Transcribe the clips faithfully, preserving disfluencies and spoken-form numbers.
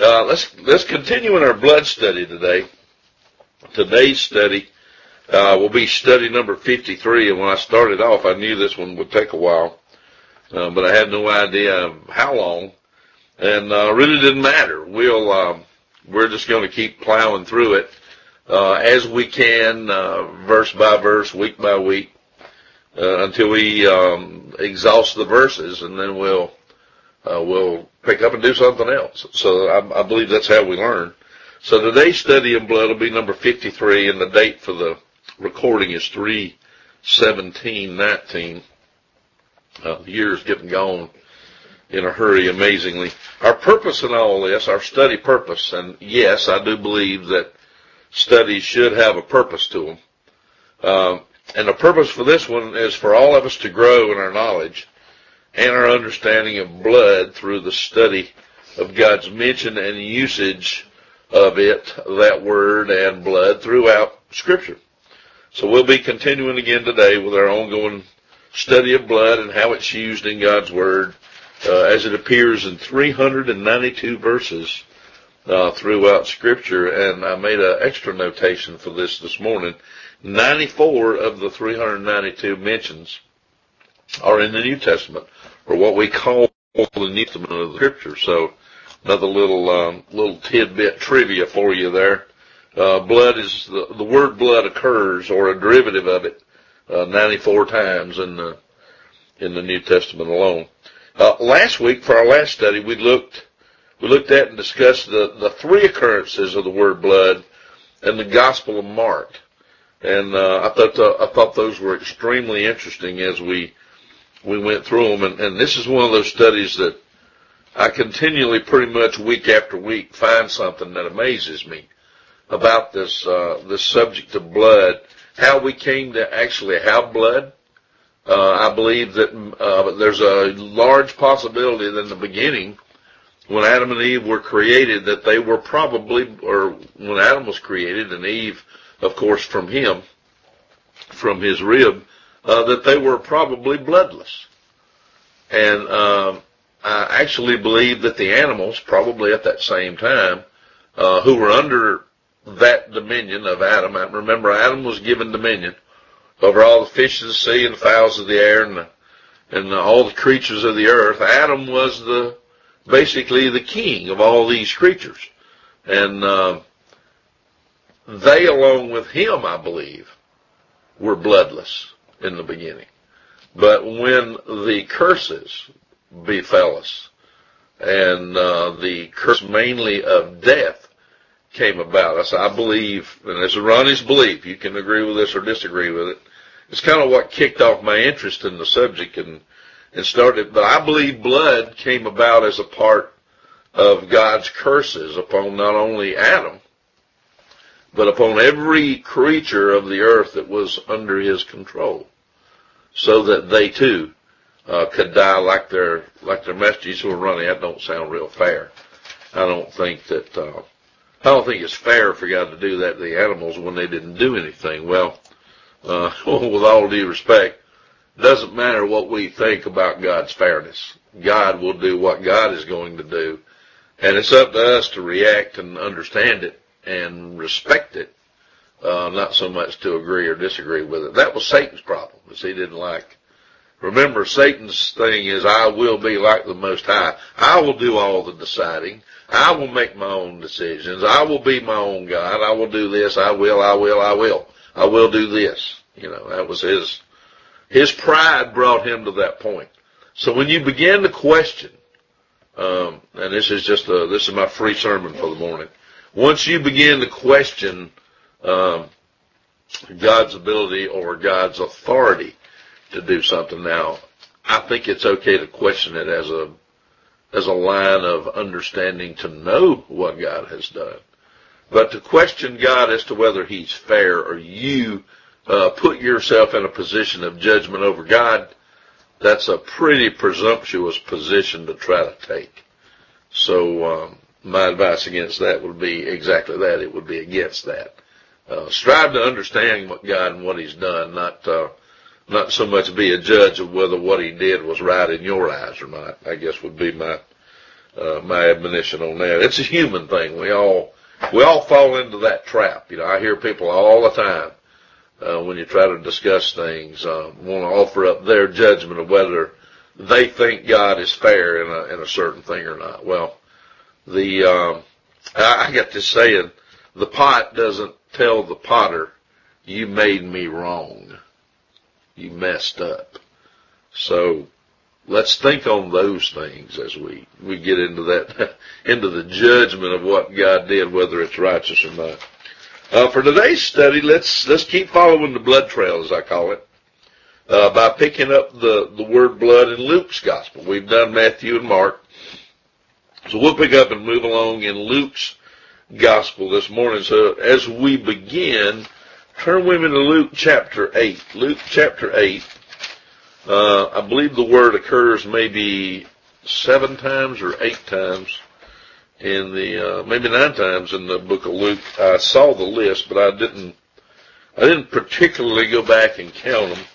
Uh, let's let's continue in our blood study today. Today's study uh, will be study number fifty-three, and when I started off, I knew this one would take a while, uh, but I had no idea of how long, and uh, really didn't matter. We'll uh, we're just going to keep plowing through it uh, as we can, uh, verse by verse, week by week, uh, until we um, exhaust the verses, and then we'll uh, we'll pick up and do something else. So I, I believe that's how we learn. So today's study in blood will be number fifty-three, and the date for the recording is three seventeen nineteen. Uh, the year's getting gone in a hurry, amazingly. Our purpose in all this, our study purpose, and yes, I do believe that studies should have a purpose to them. Um, and the purpose for this one is for all of us to grow in our knowledge and our understanding of blood through the study of God's mention and usage of it, that word and blood, throughout Scripture. So we'll be continuing again today with our ongoing study of blood and how it's used in God's Word uh, as it appears in three hundred ninety-two verses uh, throughout Scripture. And I made an extra notation for this this morning. ninety-four of the three hundred ninety-two mentions are in the New Testament, or what we call the New Testament of the Scripture. So another little um, little tidbit trivia for you there. Uh, blood is the, the word blood occurs, or a derivative of it, uh, ninety-four times in the in the New Testament alone. Uh, last week for our last study, we looked we looked at and discussed the the three occurrences of the word blood in the Gospel of Mark, and uh, I thought uh, I thought those were extremely interesting as we we went through them. And, and this is one of those studies that I continually, pretty much week after week, find something that amazes me about this uh, this subject of blood, how we came to actually have blood. Uh, I believe that uh, there's a large possibility that in the beginning, when Adam and Eve were created, that they were probably, or when Adam was created, and Eve, of course, from him, from his rib, uh, that they were probably bloodless. And uh, I actually believe that the animals, probably at that same time, uh, who were under that dominion of Adam, I remember Adam was given dominion over all the fish of the sea and the fowls of the air and the, and the, all the creatures of the earth. Adam was the basically the king of all these creatures, and uh, they, along with him, I believe, were bloodless in the beginning. But when the curses befell us, and uh, the curse mainly of death came about us, I believe, and it's Ronnie's belief, you can agree with this or disagree with it, it's kind of what kicked off my interest in the subject and, and started, but I believe blood came about as a part of God's curses upon not only Adam, but upon every creature of the earth that was under his control, so that they too uh, could die like their like their master. You said, Ronnie, that don't sound real fair. I don't think that uh, I don't think it's fair for God to do that to the animals when they didn't do anything. Well, uh, with all due respect, it doesn't matter what we think about God's fairness. God will do what God is going to do, and it's up to us to react and understand it and respect it, uh, not so much to agree or disagree with it. That was Satan's problem, is he didn't like. Remember, Satan's thing is, I will be like the Most High. I will do all the deciding. I will make my own decisions. I will be my own God. I will do this. I will, I will, I will. I will do this. You know, that was his, his pride brought him to that point. So when you begin to question, um, and this is just a, this is my free sermon for the morning. Once you begin to question, um, God's ability or God's authority to do something, now, I think it's okay to question it as a, as a line of understanding to know what God has done. But to question God as to whether he's fair, or you uh, put yourself in a position of judgment over God, that's a pretty presumptuous position to try to take. So um, my advice against that would be exactly that. It would be against that. Uh, strive to understand what God and what he's done, not uh, not so much be a judge of whether what he did was right in your eyes or not, I guess would be my uh, my admonition on that. It's a human thing. We all, we all fall into that trap. You know, I hear people all the time, uh, when you try to discuss things, uh, want to offer up their judgment of whether they think God is fair in a, in a certain thing or not. Well, the, um, I, I got this saying, the pot doesn't tell the potter, you made me wrong. You messed up. So let's think on those things as we, we get into that, into the judgment of what God did, whether it's righteous or not. Uh, for today's study, let's, let's keep following the blood trail, as I call it, uh, by picking up the, the word blood in Luke's gospel. We've done Matthew and Mark. So we'll pick up and move along in Luke's gospel this morning. So as we begin, turn with me to Luke chapter eight. Luke chapter eight. Uh, I believe the word occurs maybe seven times or eight times in the, uh, maybe nine times in the book of Luke. I saw the list, but I didn't, I didn't particularly go back and count them.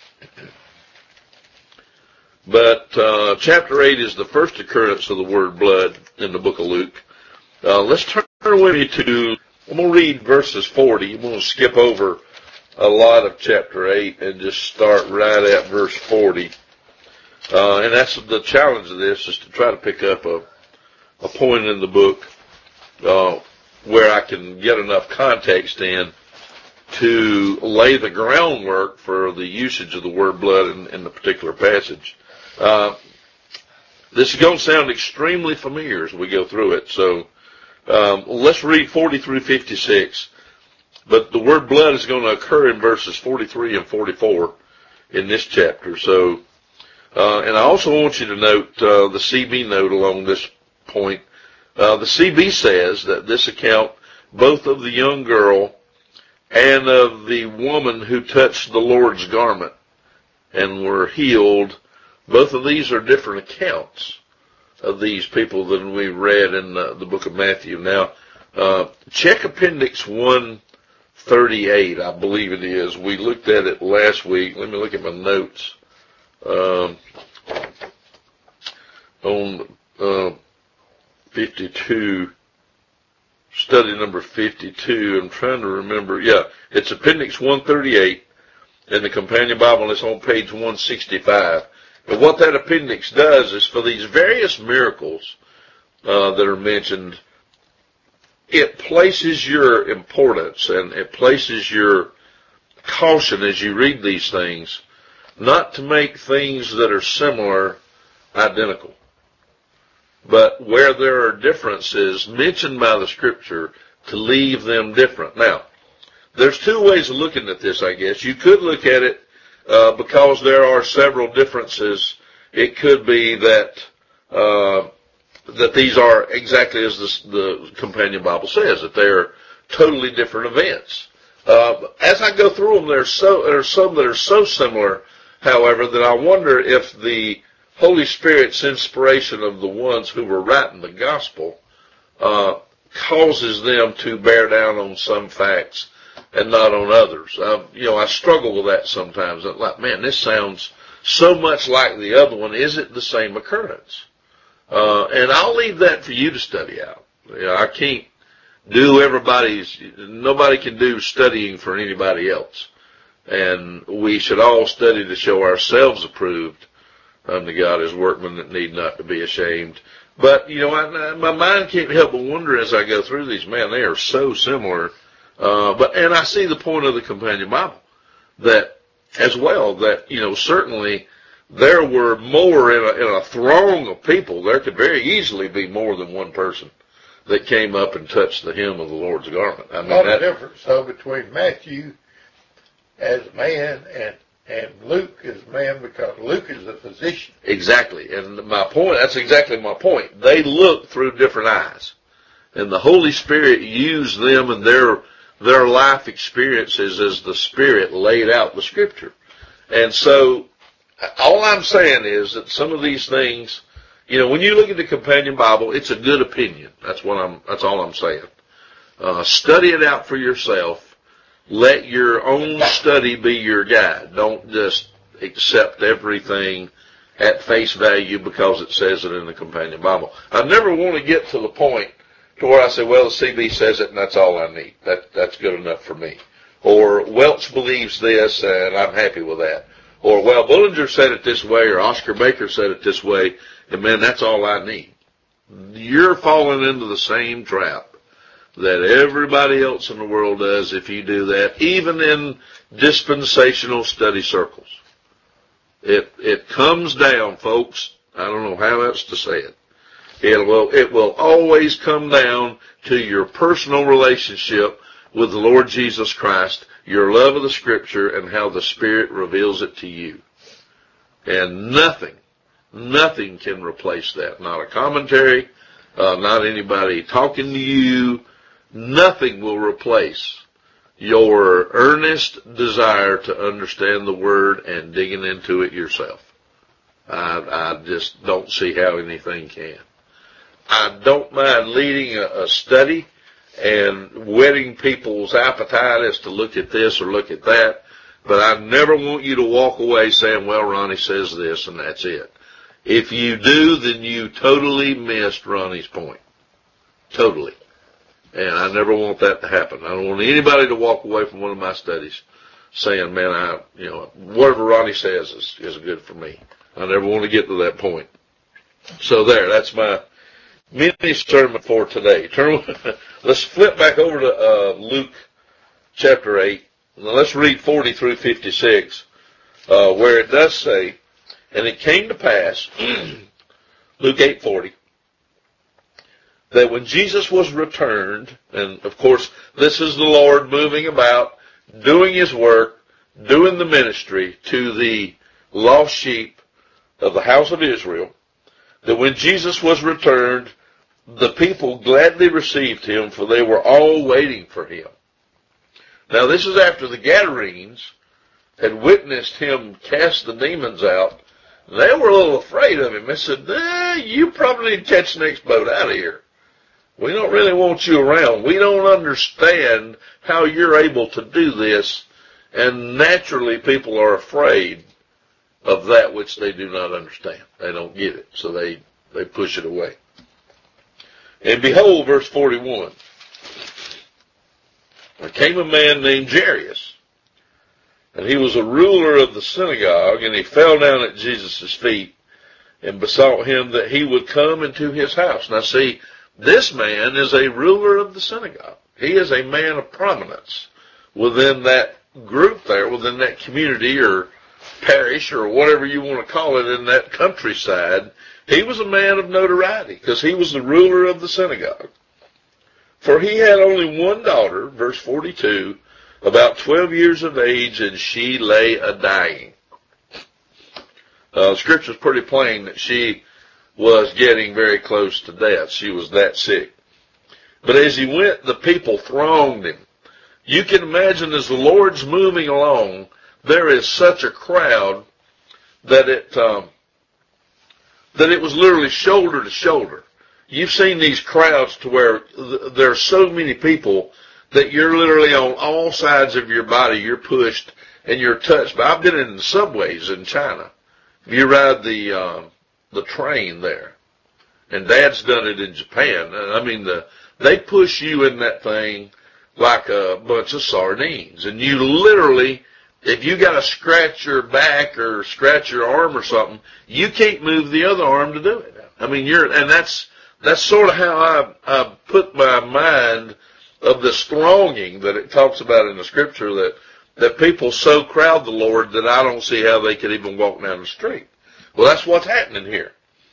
But, uh, chapter eight is the first occurrence of the word blood in the book of Luke. Uh, let's turn with me to, I'm going to read verses forty. I'm going to skip over a lot of chapter eight and just start right at verse forty. Uh, and that's the challenge of this, is to try to pick up a, a point in the book, uh, where I can get enough context in to lay the groundwork for the usage of the word blood in, in the particular passage. Uh, this is going to sound extremely familiar as we go through it. So, um, let's read forty through fifty-six. But the word blood is going to occur in verses forty-three and forty-four in this chapter. So, uh, and I also want you to note, uh, the C B note along this point. Uh, the C B says that this account, both of the young girl and of the woman who touched the Lord's garment and were healed, both of these are different accounts of these people than we read in the, the book of Matthew. Now, uh, check Appendix one thirty-eight, I believe it is. We looked at it last week. Let me look at my notes. Um, on uh, fifty-two, study number fifty-two, I'm trying to remember. Yeah, it's Appendix one thirty-eight in the Companion Bible. It's on page one sixty-five. And what that appendix does is, for these various miracles uh, that are mentioned, it places your importance and it places your caution as you read these things, not to make things that are similar identical, but where there are differences mentioned by the Scripture, to leave them different. Now, there's two ways of looking at this, I guess. You could look at it uh, because there are several differences. It could be that uh, that these are exactly as the, the Companion Bible says, that they're totally different events. Uh, as I go through them, there's so there are some that are so similar, however, that I wonder if the Holy Spirit's inspiration of the ones who were writing the gospel uh, causes them to bear down on some facts and not on others. Um, you know, I struggle with that sometimes. I'm like, man, this sounds so much like the other one. Is it the same occurrence? Uh, and I'll leave that for you to study out. You know, I can't do everybody's, nobody can do studying for anybody else. And we should all study to show ourselves approved unto God as workmen that need not to be ashamed. But, you know, I, my mind can't help but wonder as I go through these, man, they are so similar. Uh, but, and I see the point of the Companion Bible that as well, that, you know, certainly there were more in a, in a throng of people. There could very easily be more than one person that came up and touched the hem of the Lord's garment. I mean, a lot that, of difference, though, between Matthew as a man and and Luke as a man, because Luke is a physician. Exactly. And my point, that's exactly my point. They look through different eyes. And the Holy Spirit used them and their their life experiences as the Spirit laid out the Scripture. And so, all I'm saying is that some of these things, you know, when you look at the Companion Bible, it's a good opinion. That's what I'm, that's all I'm saying. Uh, study it out for yourself. Let your own study be your guide. Don't just accept everything at face value because it says it in the companion Bible. I never want to get to the point to where I say, well, the C B says it and that's all I need. That, that's good enough for me. Or Welch believes this and I'm happy with that. Or, well, Bullinger said it this way or Oscar Baker said it this way, and man, that's all I need. You're falling into the same trap that everybody else in the world does if you do that, even in dispensational study circles. It, it comes down, folks. I don't know how else to say it. It will, it will always come down to your personal relationship with the Lord Jesus Christ, your love of the Scripture, and how the Spirit reveals it to you. And nothing, nothing can replace that. Not a commentary, uh, not anybody talking to you. Nothing will replace your earnest desire to understand the Word and digging into it yourself. I, I just don't see how anything can. I don't mind leading a, a study and whetting people's appetite as to look at this or look at that, but I never want you to walk away saying, well, Ronnie says this and that's it. If you do, then you totally missed Ronnie's point. Totally. And I never want that to happen. I don't want anybody to walk away from one of my studies saying, man, I, you know, whatever Ronnie says is, is good for me. I never want to get to that point. So there, that's my mini sermon for today. Turn, let's flip back over to uh, Luke chapter eight. Now let's read forty through fifty-six, uh, where it does say, and it came to pass, Luke eight forty, that when Jesus was returned, and of course this is the Lord moving about, doing His work, doing the ministry to the lost sheep of the house of Israel, that when Jesus was returned, the people gladly received Him, for they were all waiting for Him. Now this is after the Gadarenes had witnessed Him cast the demons out. They were a little afraid of Him. They said, nah, you probably need to catch the next boat out of here. We don't really want you around. We don't understand how you're able to do this. And naturally people are afraid of that which they do not understand. They don't get it. So they, they push it away. And behold, verse forty-one. There came a man named Jairus, and he was a ruler of the synagogue, and he fell down at Jesus' feet and besought him that he would come into his house. Now see, this man is a ruler of the synagogue. He is a man of prominence within that group there, within that community or parish or whatever you want to call it in that countryside. He was a man of notoriety because he was the ruler of the synagogue. For he had only one daughter, verse forty-two, about twelve years of age, and she lay a-dying. Uh, the scripture's pretty plain that she was getting very close to death. She was that sick. But as he went, the people thronged him. You can imagine as the Lord's moving along, there is such a crowd that it, um, that it was literally shoulder to shoulder. You've seen these crowds to where th- there are so many people that you're literally on all sides of your body. You're pushed and you're touched. But I've been in the subways in China. You ride the, um, the train there. And Dad's done it in Japan. I mean, the, they push you in that thing like a bunch of sardines. And you literally, if you got to scratch your back or scratch your arm or something, you can't move the other arm to do it. I mean, you're, and that's, that's sort of how I, I put my mind of this thronging that it talks about in the scripture, that, that people so crowd the Lord that I don't see how they could even walk down the street. Well, that's what's happening here.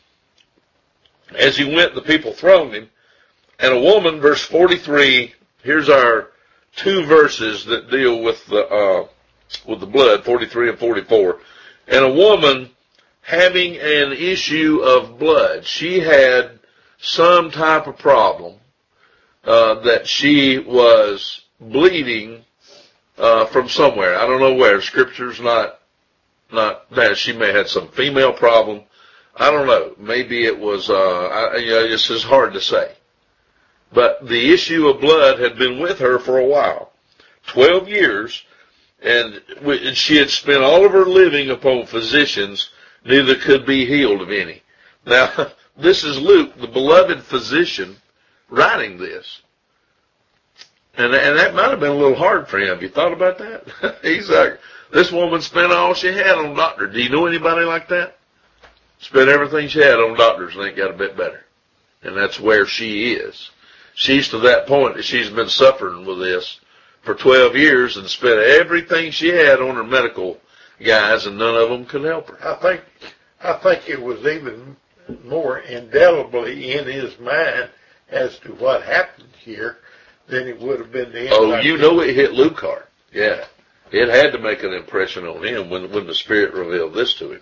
As he went, the people thronged him, and a woman, verse forty-three, here's our two verses that deal with the, uh, with the blood, forty-three and forty-four. And a woman having an issue of blood. She had some type of problem, uh, that she was bleeding, uh, from somewhere. I don't know where. Scripture's not, not that. She may have had some female problem. I don't know. Maybe it was, uh, I, you know, it's just hard to say. But the issue of blood had been with her for a while. Twelve years, and she had spent all of her living upon physicians, neither could be healed of any. Now, this is Luke, the beloved physician, writing this. And, and that might have been a little hard for him. Have you thought about that? He's like, this woman spent all she had on doctors. Do you know anybody like that? Spent everything she had on doctors and ain't got a bit better. And that's where she is. She's to that point that she's been suffering with this for twelve years and spent everything she had on her medical guys, and none of them could help her. I think, I think it was even more indelibly in his mind as to what happened here than it would have been to him. Oh, like you know it hit Luke hard. Yeah. It had to make an impression on him when, when the Spirit revealed this to him.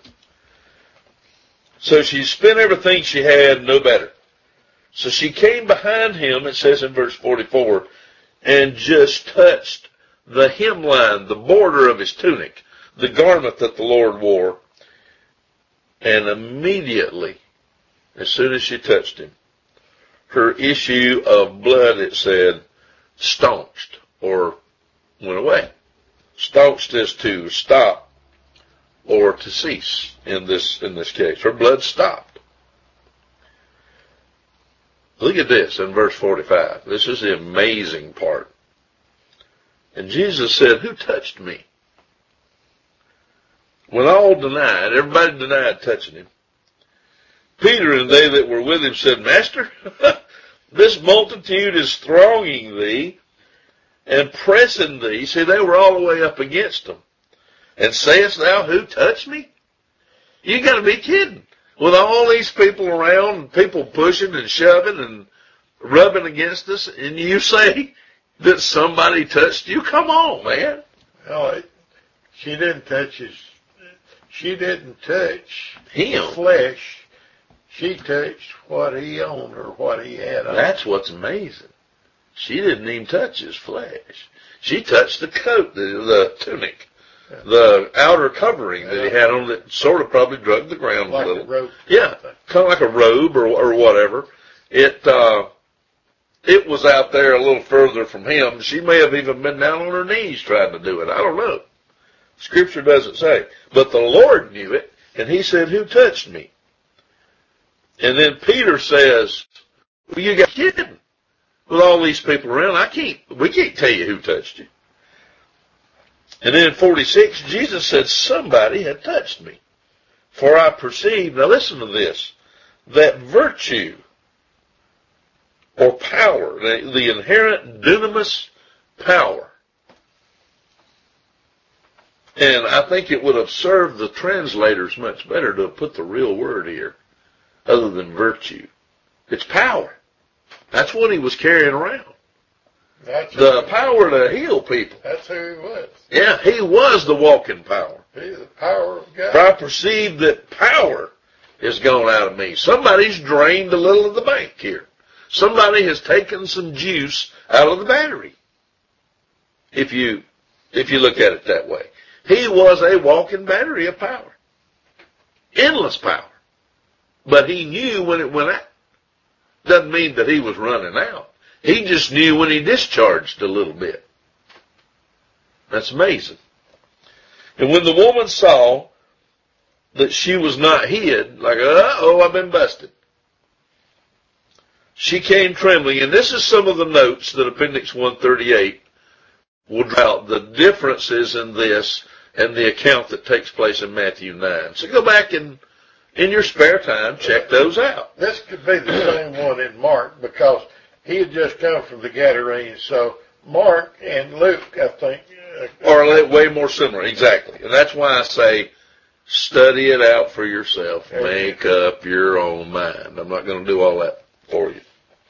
So she spent everything she had, no better. So she came behind him, it says in verse forty-four, and just touched the hemline, the border of his tunic, the garment that the Lord wore. And immediately, as soon as she touched him, her issue of blood, it said, staunched or went away. Staunched is to stop or to cease in this, in this case. Her blood stopped. Look at this in verse forty-five. This is the amazing part. And Jesus said, who touched me? When all denied, everybody denied touching him, Peter and they that were with him said, Master, this multitude is thronging thee and pressing thee. See, they were all the way up against him. And sayest thou, who touched me? You got to be kidding. With all these people around, and people pushing and shoving and rubbing against us, and you say that somebody touched you? Come on, man. No, she didn't touch his, she didn't touch him. Flesh. She touched what he owned or what he had on. That's what's amazing. She didn't even touch his flesh. She touched the coat, the, the tunic, the outer covering that he had on that sort of probably drug the ground like a little. A robe. Yeah, kind of like a robe or, or whatever. It, uh, it was out there a little further from him. She may have even been down on her knees trying to do it. I don't know. Scripture doesn't say. But the Lord knew it, and he said, who touched me? And then Peter says, well, you got kidding. With all these people around, I can't, we can't tell you who touched you. And then in forty-six, Jesus said, somebody had touched me. For I perceived, now listen to this, that virtue or power, the, the inherent dunamis power. And I think it would have served the translators much better to have put the real word here, other than virtue. It's power. That's what he was carrying around. That's the who, power to heal people. That's who he was. Yeah, he was the walking power. He's the power of God. For I perceive that power is gone out of me. Somebody's drained a little of the bank here. Somebody has taken some juice out of the battery. If you, if you look at it that way. He was a walking battery of power. Endless power. But he knew when it went out. Doesn't mean that he was running out. He just knew when he discharged a little bit. That's amazing. And when the woman saw that she was not hid, like, uh-oh, I've been busted, she came trembling. And this is some of the notes that Appendix one thirty-eight will draw out the differences in this and the account that takes place in Matthew nine. So go back and, in your spare time, check those out. This could be the same one in Mark because he had just come from the Gadarenes. So Mark and Luke, I think, uh, are way more similar. Exactly. And that's why I say study it out for yourself. Make up your own mind. I'm not going to do all that for you.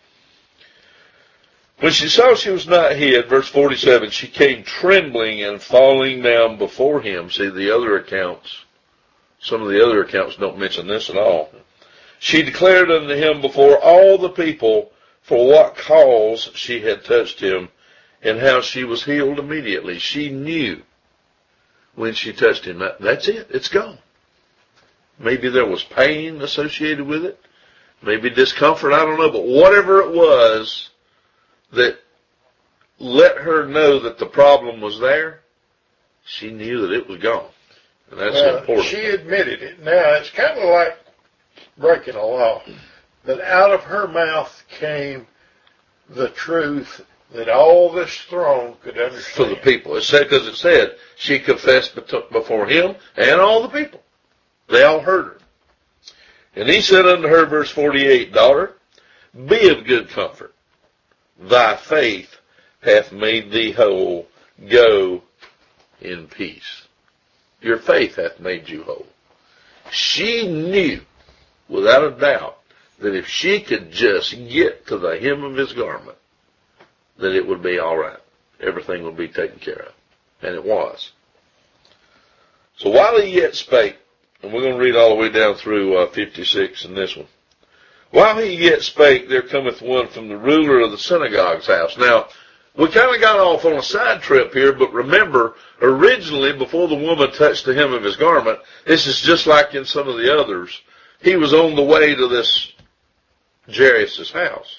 When she saw she was not hid, verse forty-seven, she came trembling and falling down before him. See, the other accounts, some of the other accounts don't mention this at all. She declared unto him before all the people for what cause she had touched him and how she was healed immediately. She knew when she touched him. That, that's it. It's gone. Maybe there was pain associated with it. Maybe discomfort. I don't know. But whatever it was that let her know that the problem was there, she knew that it was gone. And that's well, important. She admitted it. Now, it's kind of like breaking a law. That out of her mouth came the truth that all this throng could understand. For the people. It said, because it said, she confessed before him and all the people. They all heard her. And he said unto her, verse forty-eight, Daughter, be of good comfort. Thy faith hath made thee whole. Go in peace. Your faith hath made you whole. She knew, without a doubt, that if she could just get to the hem of his garment, that it would be all right. Everything would be taken care of. And it was. So while he yet spake, and we're going to read all the way down through uh, fifty-six in this one. While he yet spake, there cometh one from the ruler of the synagogue's house. Now, we kind of got off on a side trip here, but remember, originally, before the woman touched the hem of his garment, this is just like in some of the others, he was on the way to this Jairus' house.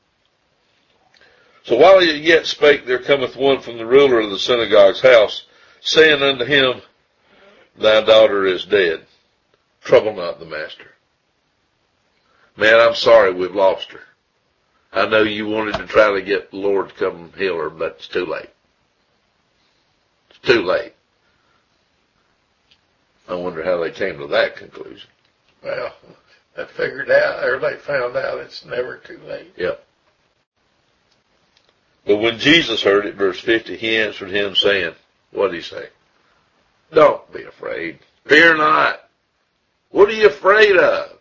So while he yet spake, there cometh one from the ruler of the synagogue's house, saying unto him, Thy daughter is dead. Trouble not the master. Man, I'm sorry we've lost her. I know you wanted to try to get the Lord to come heal her, but it's too late. It's too late. I wonder how they came to that conclusion. Well, they figured out, or they found out it's never too late. Yep. But when Jesus heard it, verse fifty, he answered him saying, what did he say? Don't be afraid. Fear not. What are you afraid of?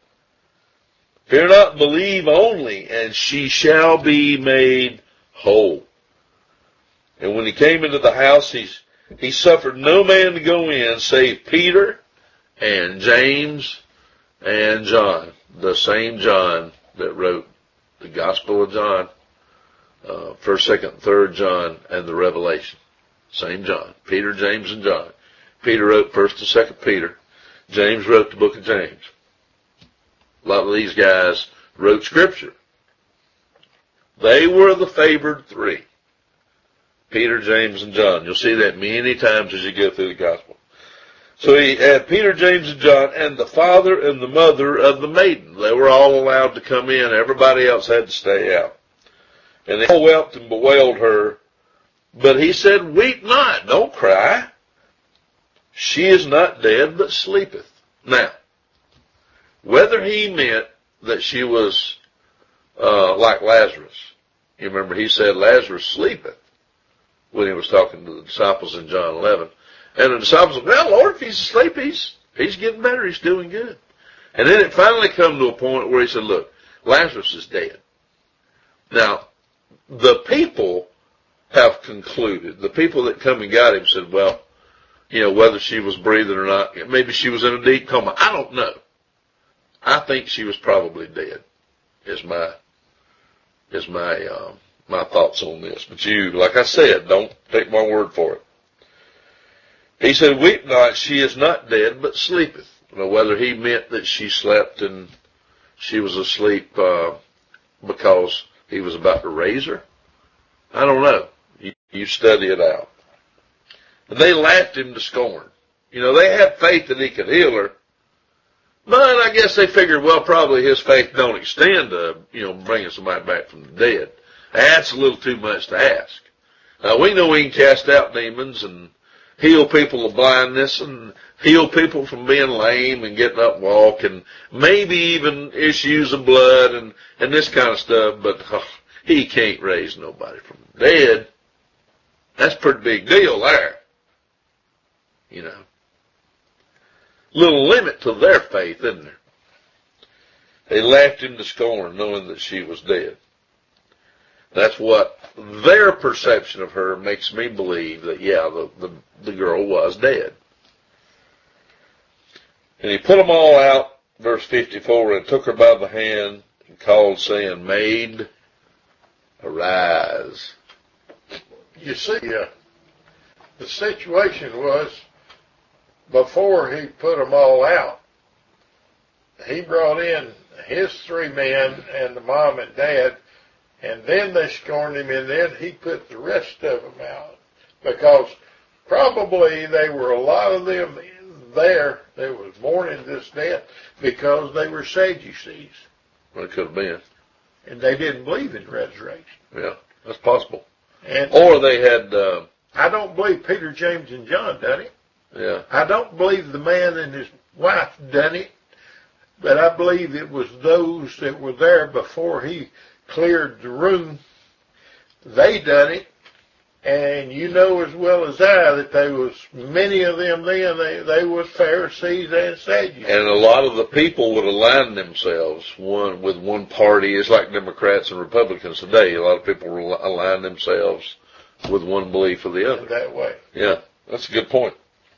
Fear not, believe only, and she shall be made whole. And when he came into the house, he, he suffered no man to go in, save Peter and James and John, the same John that wrote the Gospel of John, uh, first, second, third John, and the Revelation. Same John. Peter, James, and John. Peter wrote first and second Peter. James wrote the book of James. A lot of these guys wrote scripture. They were the favored three. Peter, James, and John. You'll see that many times as you go through the gospel. So he had Peter, James, and John, and the father and the mother of the maiden. They were all allowed to come in. Everybody else had to stay out. And they all wept and bewailed her. But he said, Weep not, don't cry. She is not dead, but sleepeth. Now, whether he meant that she was uh, like Lazarus. You remember he said, Lazarus sleepeth, when he was talking to the disciples in John eleven. And the disciples said, well, Lord, if he's asleep, he's, he's getting better. He's doing good. And then it finally come to a point where he said, look, Lazarus is dead. Now, the people have concluded, the people that come and got him said, well, you know, whether she was breathing or not, maybe she was in a deep coma. I don't know. I think she was probably dead, is my, is my, um, my thoughts on this. But you, like I said, don't take my word for it. He said, Weep not, she is not dead, but sleepeth. You know, whether he meant that she slept and she was asleep, uh, because he was about to raise her. I don't know. You, you study it out. And they laughed him to scorn. You know, they had faith that he could heal her. But I guess they figured, well, probably his faith don't extend to, you know, bringing somebody back from the dead. That's a little too much to ask. Uh, we know he can cast out demons and heal people of blindness and heal people from being lame and getting up and walk and maybe even issues of blood and, and this kind of stuff, but oh, he can't raise nobody from the dead. That's a pretty big deal there. You know. Little limit to their faith, isn't there? They laughed him to scorn, knowing that she was dead. That's what their perception of her makes me believe that, yeah, the, the, the girl was dead. And he put them all out, verse fifty-four, and took her by the hand and called, saying, Maid, arise. You see, uh, the situation was, before he put them all out, he brought in his three men and the mom and dad, and then they scorned him, and then he put the rest of them out. Because probably there were a lot of them there that was mourning this death because they were Sadducees. Well, it could have been. And they didn't believe in resurrection. Yeah, that's possible. And or they had... Uh, I don't believe Peter, James, and John done it. Yeah. I don't believe the man and his wife done it, but I believe it was those that were there before he cleared the room. They done it, and you know as well as I that there was many of them then, they, they were Pharisees and Sadducees. And a lot of the people would align themselves one with one party. It's like Democrats and Republicans today. A lot of people align themselves with one belief or the other. In that way. Yeah, that's a good point.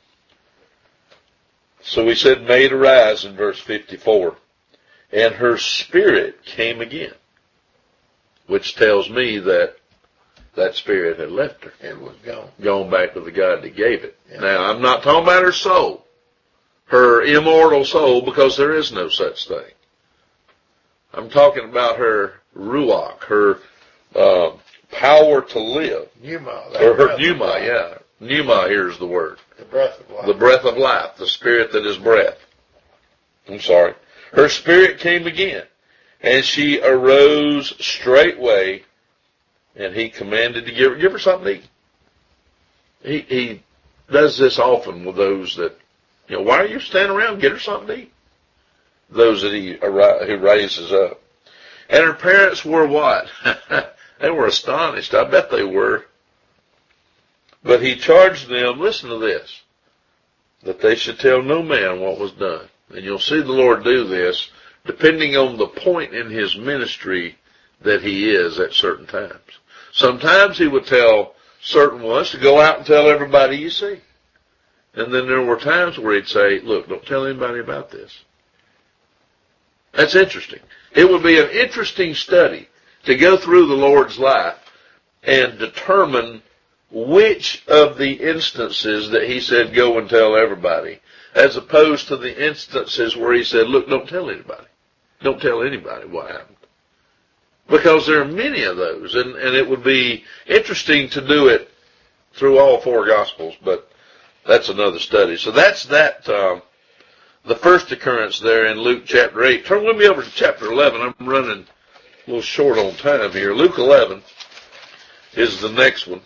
So we said made arise in verse fifty-four, and her spirit came again, which tells me that that spirit had left her. It was gone. Gone back to the God that gave it. Yeah. Now, I'm not talking about her soul, her immortal soul, because there is no such thing. I'm talking about her ruach, her uh, power to live. Pneuma. Or her pneuma, yeah. Pneuma, here's the word. The breath of life. The breath of life, the spirit that is breath. I'm sorry. Her spirit came again, and she arose straightway, and he commanded to give her, give her something to eat. He, he does this often with those that, you know, why are you standing around? Get her something to eat. Those that he, he raises up. And her parents were what? They were astonished. I bet they were. But he charged them, listen to this, that they should tell no man what was done. And you'll see the Lord do this depending on the point in his ministry that he is at certain times. Sometimes he would tell certain ones to go out and tell everybody you see. And then there were times where he'd say, look, don't tell anybody about this. That's interesting. It would be an interesting study to go through the Lord's life and determine which of the instances that he said go and tell everybody, as opposed to the instances where he said, look, don't tell anybody. Don't tell anybody what happened. Because there are many of those, and, and it would be interesting to do it through all four Gospels, but that's another study. So that's that, um, the first occurrence there in Luke chapter eight. Turn with me over to chapter eleven. I'm running a little short on time here. Luke eleven is the next one.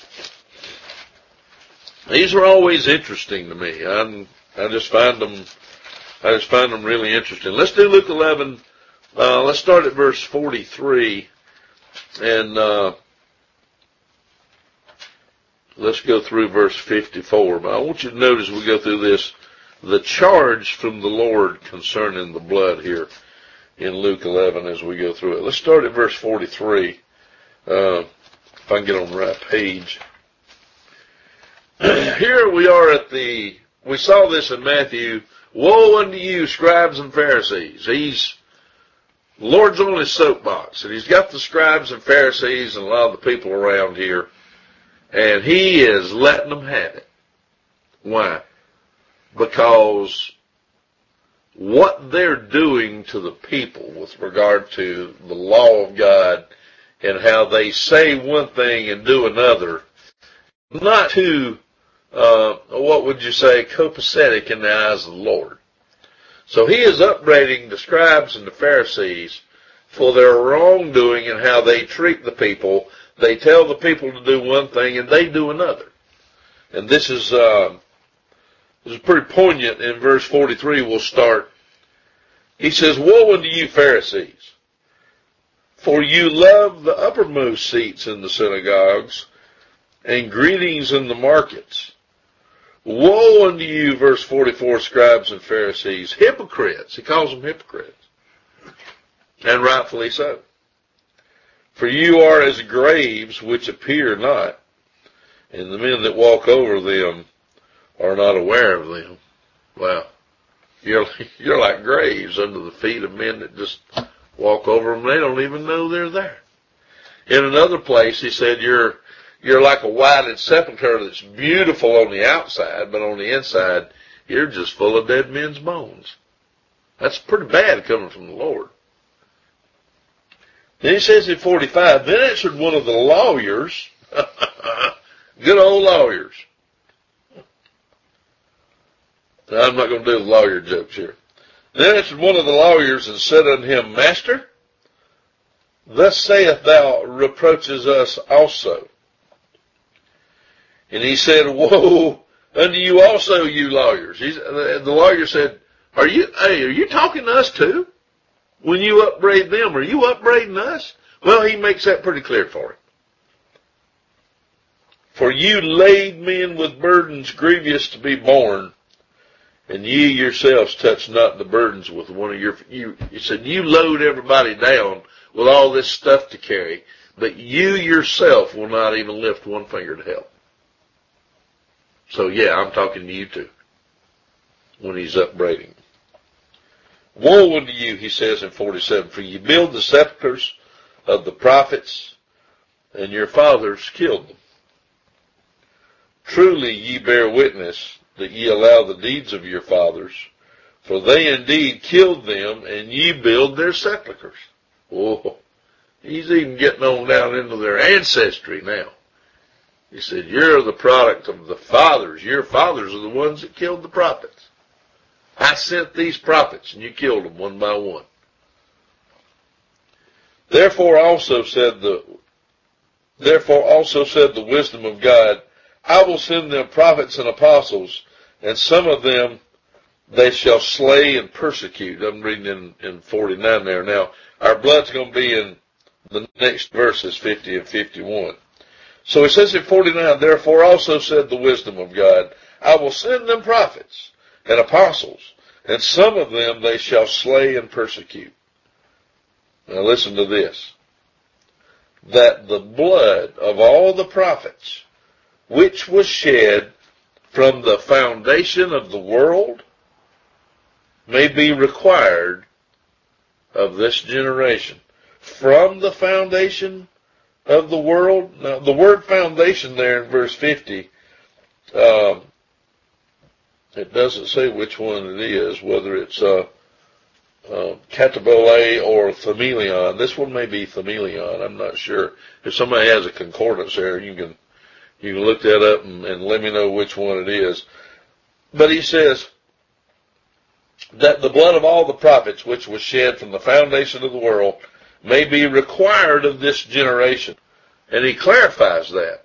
These are always interesting to me. I'm, I just find them, I just find them really interesting. Let's do Luke eleven. Uh, let's start at verse forty-three, and uh, let's go through verse fifty-four. But I want you to notice as we go through this, the charge from the Lord concerning the blood here in Luke eleven as we go through it. Let's start at verse forty-three, uh, if I can get on the right page. Here we are at the, we saw this in Matthew, woe unto you, scribes and Pharisees. He's, Lord's on his soapbox, and he's got the scribes and Pharisees and a lot of the people around here, and he is letting them have it. Why? Because what they're doing to the people with regard to the law of God and how they say one thing and do another, not too, uh, what would you say, copacetic in the eyes of the Lord. So he is upbraiding the scribes and the Pharisees for their wrongdoing and how they treat the people. They tell the people to do one thing and they do another. And this is, uh, this is pretty poignant in verse forty-three. We'll start. He says, woe unto you, Pharisees, for you love the uppermost seats in the synagogues and greetings in the markets. Woe unto you, verse forty-four, scribes and Pharisees, hypocrites. He calls them hypocrites. And rightfully so. For you are as graves which appear not, and the men that walk over them are not aware of them. Wow. You're, you're like graves under the feet of men that just walk over them. They don't even know they're there. In another place, he said, you're You're like a whited sepulchre that's beautiful on the outside, but on the inside, you're just full of dead men's bones. That's pretty bad coming from the Lord. Then he says in forty-five, then answered one of the lawyers, good old lawyers, I'm not going to do the lawyer jokes here. Then answered one of the lawyers and said unto him, Master, thus saith thou, reproaches us also. And he said, Woe unto you also, you lawyers. He's, the, the lawyer said, Are you, hey, are you talking to us too? When you upbraid them, are you upbraiding us? Well, he makes that pretty clear for him. For you laid men with burdens grievous to be borne, and ye yourselves touch not the burdens with one of your, you, he said, you load everybody down with all this stuff to carry, but you yourself will not even lift one finger to help. So yeah, I'm talking to you too, when he's upbraiding. Woe unto you, he says in forty-seven, for ye build the sepulchres of the prophets, and your fathers killed them. Truly ye bear witness that ye allow the deeds of your fathers, for they indeed killed them, and ye build their sepulchres. Oh, he's even getting on down into their ancestry now. He said, you're the product of the fathers. Your fathers are the ones that killed the prophets. I sent these prophets, and you killed them one by one. Therefore also said the, therefore also said the wisdom of God, I will send them prophets and apostles, and some of them they shall slay and persecute. I'm reading in, in forty-nine there. Now, our blood's going to be in the next verses, fifty and fifty-one. So it says in forty-nine, therefore also said the wisdom of God, I will send them prophets and apostles, and some of them they shall slay and persecute. Now listen to this. That the blood of all the prophets, which was shed from the foundation of the world, may be required of this generation. From the foundation of the world. Now, the word foundation there in verse fifty, um, it doesn't say which one it is, whether it's uh, uh, katabole or thamelion. This one may be thamelion. I'm not sure. If somebody has a concordance there, you can you can look that up and, and let me know which one it is. But he says that the blood of all the prophets, which was shed from the foundation of the world, may be required of this generation. And he clarifies that.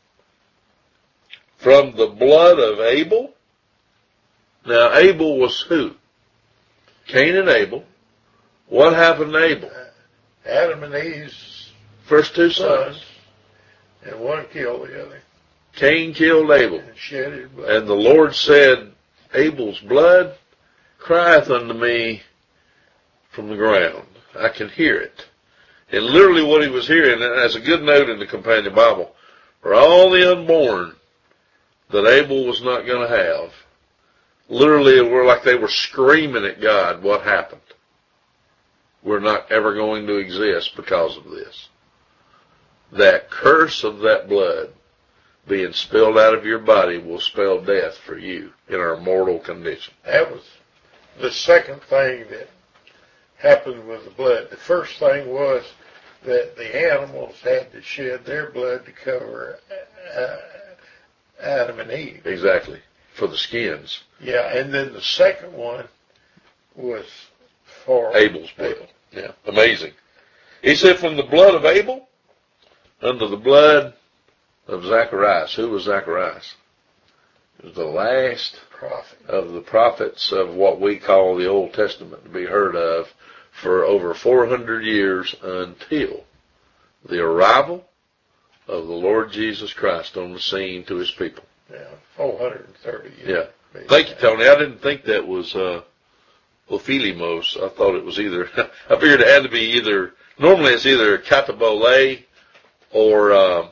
From the blood of Abel. Now, Abel was who? Cain and Abel. What happened to Abel? Adam and Eve's first two sons. sons, and one killed the other. Cain killed Abel. And shed his blood. And the Lord said, Abel's blood crieth unto me from the ground. I can hear it. And literally what he was hearing, and that's a good note in the Companion Bible, for all the unborn that Abel was not going to have, literally it were like they were screaming at God, what happened? We're not ever going to exist because of this. That curse of that blood being spilled out of your body will spell death for you in our mortal condition. That was the second thing that happened with the blood. The first thing was that the animals had to shed their blood to cover uh, Adam and Eve. Exactly. For the skins. Yeah, and then the second one was for Abel's blood. Yeah, amazing. He said from the blood of Abel unto the blood of Zacharias. Who was Zacharias? He was the last prophet of the prophets of what we call the Old Testament to be heard of for over four hundred years until the arrival of the Lord Jesus Christ on the scene to his people. Yeah, four hundred thirty years. Yeah. Thank you, Tony. I didn't think that was uh, Ophilimos. I thought it was either, I figured it had to be either, normally it's either katabole or, uh,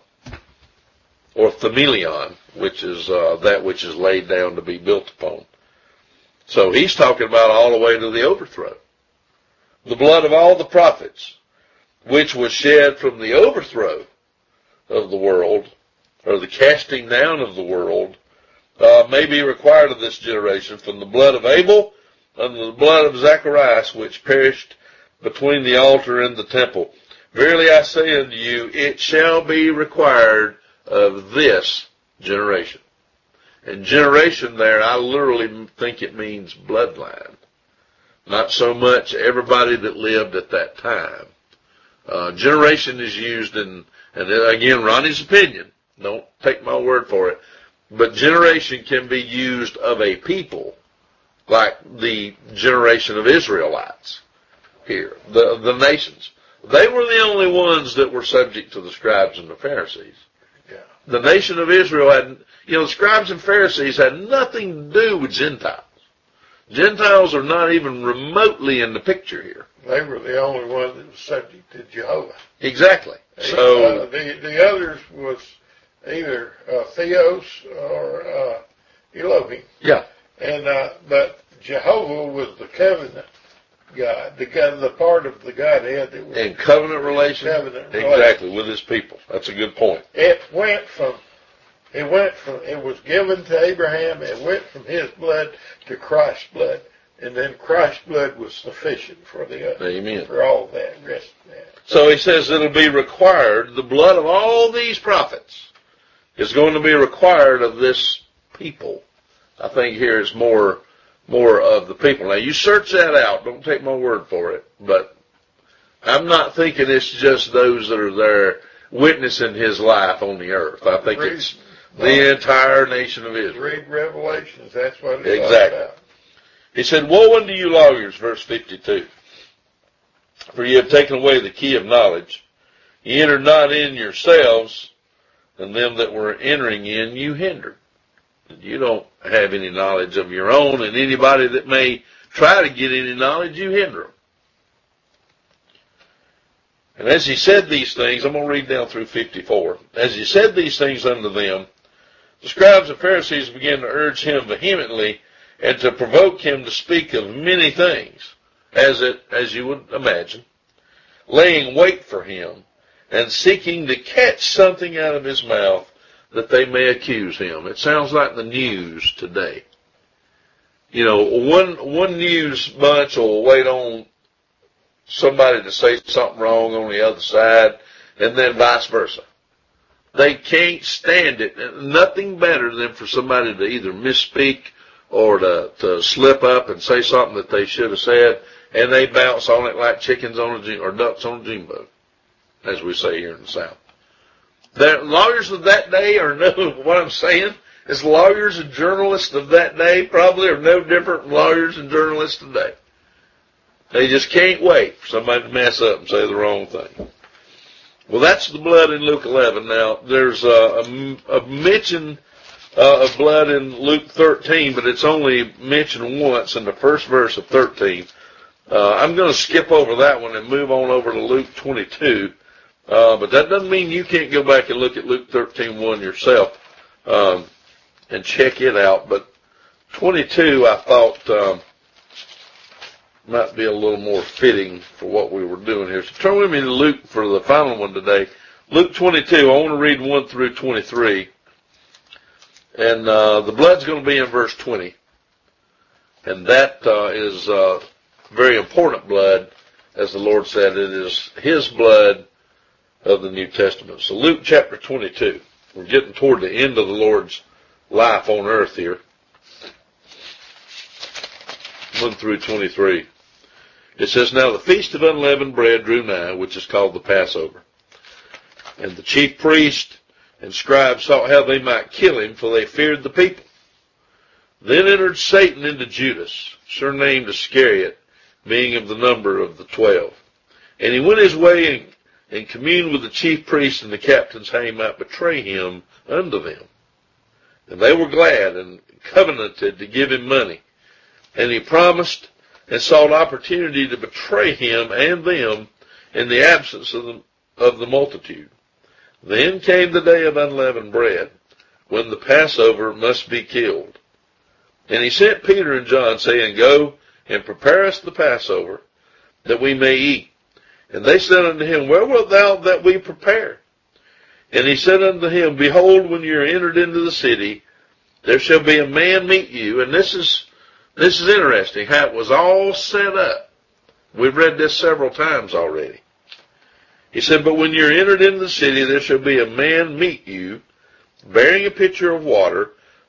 or thamelion, which is uh, that which is laid down to be built upon. So he's talking about all the way to the overthrow. The blood of all the prophets, which was shed from the overthrow of the world, or the casting down of the world, uh, may be required of this generation, from the blood of Abel and the blood of Zacharias, which perished between the altar and the temple. Verily I say unto you, it shall be required of this generation. And generation there, I literally think it means bloodline. Not so much everybody that lived at that time. Uh, generation is used in, and again, Ronnie's opinion, don't take my word for it, but generation can be used of a people, like the generation of Israelites here, the, the nations. They were the only ones that were subject to the scribes and the Pharisees. Yeah. The nation of Israel had, you know, the scribes and Pharisees had nothing to do with Gentiles. Gentiles are not even remotely in the picture here. They were the only one that was subject to Jehovah. Exactly. So uh, the the others was either uh, Theos or uh, Elohim. Yeah. And uh, but Jehovah was the covenant God, the God, the part of the Godhead that was in covenant relation. Covenant exactly relation. with His people. That's a good point. It went from. It went from. It was given to Abraham. It went from his blood to Christ's blood. And then Christ's blood was sufficient for the other, Amen. for all that rest of that. So he says it'll be required, the blood of all these prophets is going to be required of this people. I think here is more, more of the people. Now you search that out, don't take my word for it, but I'm not thinking it's just those that are there witnessing his life on the earth. I think read, it's the entire nation of Israel. Read Revelations, that's what it's exactly. all about. He said, woe unto you lawyers, verse fifty-two. For ye have taken away the key of knowledge. Ye entered not in yourselves, and them that were entering in you hindered. You don't have any knowledge of your own, and anybody that may try to get any knowledge, you hinder them. And as he said these things, I'm going to read down through fifty-four. As he said these things unto them, the scribes and Pharisees began to urge him vehemently, and to provoke him to speak of many things, as it, as you would imagine, laying wait for him, and seeking to catch something out of his mouth that they may accuse him. It sounds like the news today. You know, one, one news bunch will wait on somebody to say something wrong on the other side, and then vice versa. They can't stand it. Nothing better than for somebody to either misspeak or to, to slip up and say something that they should have said, and they bounce on it like chickens on a, or ducks on a June bug, as we say here in the South. The lawyers of that day are no, what I'm saying is lawyers and journalists of that day probably are no different from lawyers and journalists today. They just can't wait for somebody to mess up and say the wrong thing. Well, that's the blood in Luke eleven. Now, there's a, a, a mention Uh, of blood in Luke thirteen, but it's only mentioned once in the first verse of thirteen. Uh, I'm going to skip over that one and move on over to Luke twenty-two. Uh, but that doesn't mean you can't go back and look at Luke thirteen one yourself, um, and check it out. But twenty-two, I thought, um, might be a little more fitting for what we were doing here. So turn with me to Luke for the final one today. Luke twenty-two, I want to read one through twenty-three. And uh, the blood's going to be in verse twenty. And that uh, is uh, very important blood. As the Lord said, it is His blood of the New Testament. So Luke chapter twenty-two. We're getting toward the end of the Lord's life on earth here. one through twenty-three. It says, now the feast of unleavened bread drew nigh, which is called the Passover. And the chief priest and scribes sought how they might kill him, for they feared the people. Then entered Satan into Judas, surnamed Iscariot, being of the number of the twelve. And he went his way and, and communed with the chief priests and the captains how he might betray him unto them. And they were glad and covenanted to give him money. And he promised and sought opportunity to betray him and them in the absence of the, of the multitude. Then came the day of unleavened bread, when the Passover must be killed. And he sent Peter and John, saying, go and prepare us the Passover, that we may eat. And they said unto him, where wilt thou that we prepare? And he said unto him, behold, when you are entered into the city, there shall be a man meet you. And this is, this is interesting, how it was all set up. We've read this several times already. He said, but when you're entered into the city, there shall be a man meet you, bearing a pitcher of water,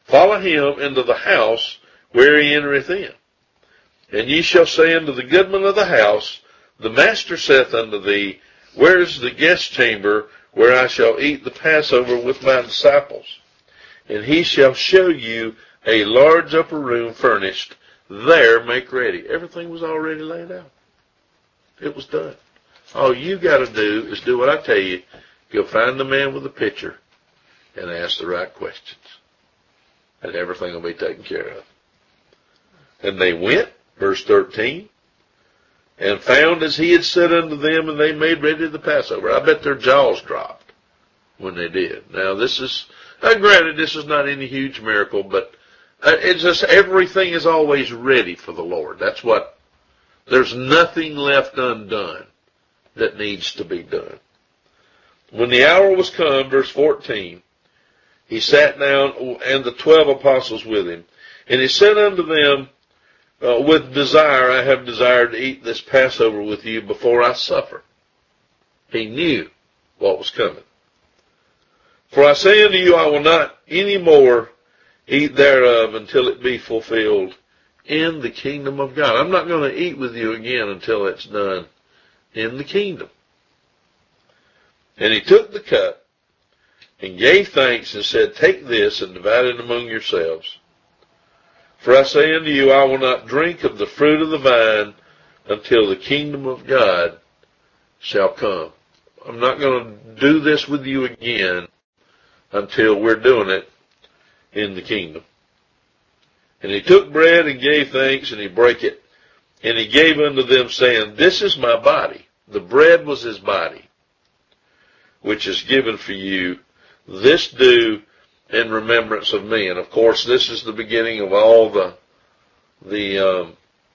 follow him into the house where he entereth in. And ye shall say unto the goodman of the house, the master saith unto thee, where is the guest chamber where I shall eat the Passover with my disciples? And he shall show you a large upper room furnished. There make ready. Everything was already laid out. It was done. All you got to do is do what I tell you. Go find the man with the pitcher and ask the right questions. And everything will be taken care of. And they went, verse thirteen, and found as he had said unto them, and they made ready the Passover. I bet their jaws dropped when they did. Now this is, uh, granted, this is not any huge miracle, but uh, it's just everything is always ready for the Lord. That's what, there's nothing left undone that needs to be done. When the hour was come, verse fourteen, he sat down, and the twelve apostles with him. And he said unto them, uh, with desire I have desired to eat this Passover with you before I suffer. He knew what was coming. For I say unto you, I will not any more eat thereof until it be fulfilled in the kingdom of God. I'm not going to eat with you again until it's done in the kingdom. And he took the cup and gave thanks and said, take this and divide it among yourselves. For I say unto you, I will not drink of the fruit of the vine until the kingdom of God shall come. I'm not going to do this with you again until we're doing it in the kingdom. And he took bread and gave thanks, and he brake it, and he gave unto them, saying, this is my body. The bread was his body, which is given for you. This do in remembrance of me. And of course, this is the beginning of all the, the, um,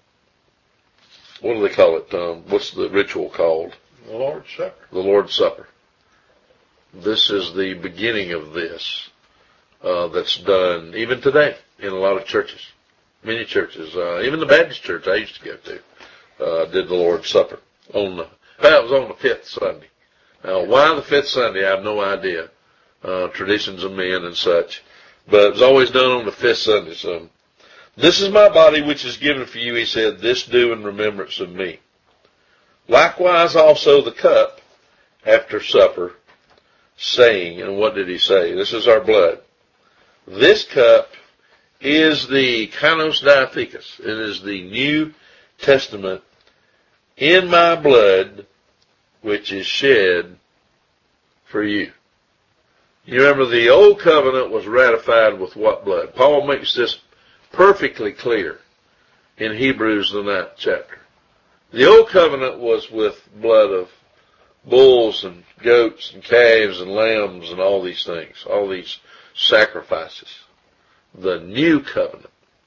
what do they call it? Um, what's the ritual called? The Lord's Supper. The Lord's Supper. This is the beginning of this, uh, that's done even today in a lot of churches. Many churches, uh, even the Baptist church I used to go to, uh, did the Lord's Supper on the, that was on the fifth Sunday. Now, why the fifth Sunday, I have no idea. Uh, traditions of men and such. But it was always done on the fifth Sunday. So, this is my body which is given for you, he said, this do in remembrance of me. Likewise also the cup after supper, saying, and what did he say? This is our blood. This cup is the Kainos Diathekos. It is the New Testament in my blood, which is shed for you. You remember the old covenant was ratified with what blood? Paul makes this perfectly clear in Hebrews, the ninth chapter. The old covenant was with blood of bulls and goats and calves and lambs and all these things, all these sacrifices. The new covenant.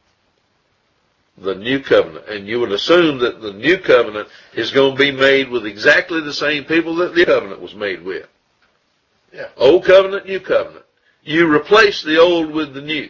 The new covenant. And you would assume that the new covenant is going to be made with exactly the same people that the covenant was made with. Yeah. Old covenant, new covenant. You replace the old with the new.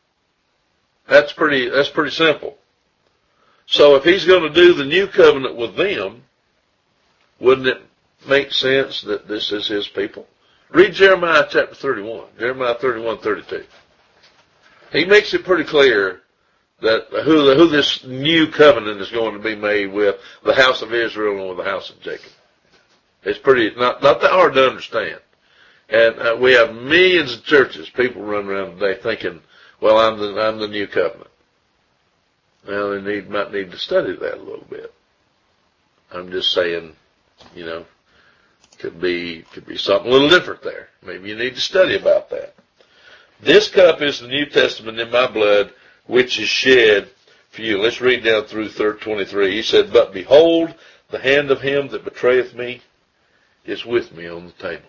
That's pretty, that's pretty simple. So if he's going to do the new covenant with them, wouldn't it make sense that this is his people? Read Jeremiah chapter thirty-one. Jeremiah thirty-one, thirty-two. He makes it pretty clear that who, who this new covenant is going to be made with, the house of Israel and with the house of Jacob. It's pretty, not, not that hard to understand. And uh, we have millions of churches, people run around today thinking, well, I'm the, I'm the new covenant. Well, they need, might need to study that a little bit. I'm just saying, you know, could be, could be something a little different there. Maybe you need to study about that. This cup is the New Testament in my blood, which is shed for you. Let's read down through twenty-three. He said, but behold, the hand of him that betrayeth me is with me on the table.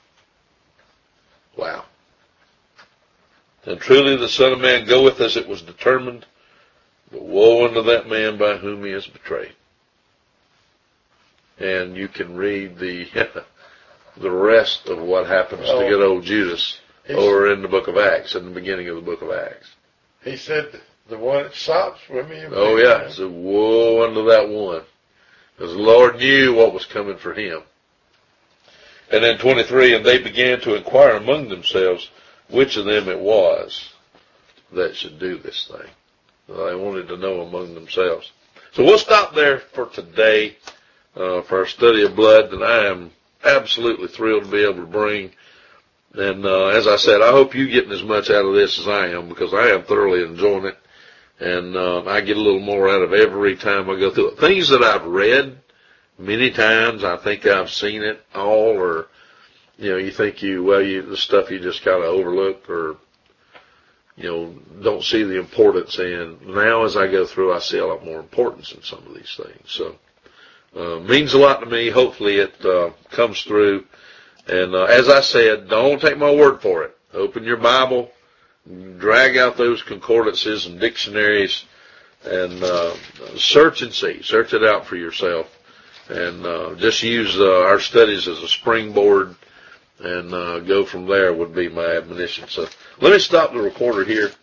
Wow. And truly the Son of Man goeth as it was determined, but woe unto that man by whom he is betrayed. And you can read the the rest of what happens oh, to good old Judas over in the book of Acts, in the beginning of the book of Acts. He said, the one that stops with me. Oh yeah, so woe unto that one. Because the Lord knew what was coming for him. And then twenty-three, and they began to inquire among themselves which of them it was that should do this thing. They wanted to know among themselves. So we'll stop there for today, uh, for our study of blood, and I am absolutely thrilled to be able to bring. And, uh, as I said, I hope you're getting as much out of this as I am, because I am thoroughly enjoying it. And, uh, I get a little more out of every time I go through it. Things that I've read many times, I think I've seen it all, or, you know, you think you, well, you, the stuff you just kind of overlook or, you know, don't see the importance in. Now as I go through, I see a lot more importance in some of these things. So, uh, means a lot to me. Hopefully it, uh, comes through. And, uh, as I said, don't take my word for it. Open your Bible, drag out those concordances and dictionaries, and, uh, search and see. Search it out for yourself. And, uh, just use, uh, our studies as a springboard, and, uh, go from there would be my admonition. So let me stop the recorder here.